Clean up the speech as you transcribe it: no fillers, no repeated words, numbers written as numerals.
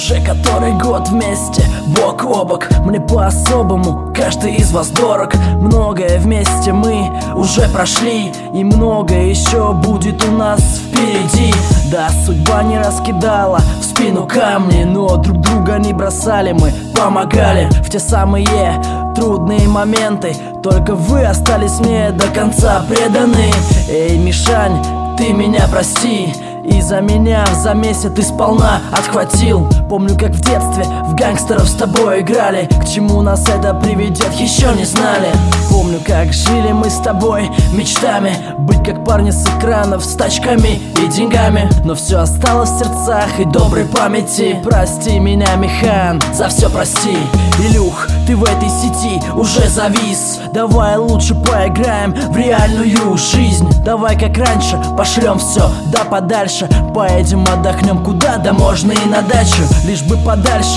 Уже который год вместе, бок о бок. Мне по-особому каждый из вас дорог. Многое вместе мы уже прошли, и многое еще будет у нас впереди. Да, судьба не раскидала в спину камни, но друг друга не бросали, мы помогали в те самые трудные моменты. Только вы остались мне до конца преданы. Эй, Мишань, ты меня прости, и за меня в замесе ты сполна отхватил. Помню, как в детстве в гангстеров с тобой играли. К чему нас это приведет, еще не знали. Помню, как жили мы с тобой мечтами быть как парни с экранов, с тачками и деньгами. Но все осталось в сердцах и доброй памяти. Прости меня, Михан, за все прости. Илюх, ты в этой сети уже завис. Давай лучше поиграем в реальную жизнь. Давай как раньше пошлем все да подальше. Поедем отдохнем куда, да можно и на дачу, лишь бы подальше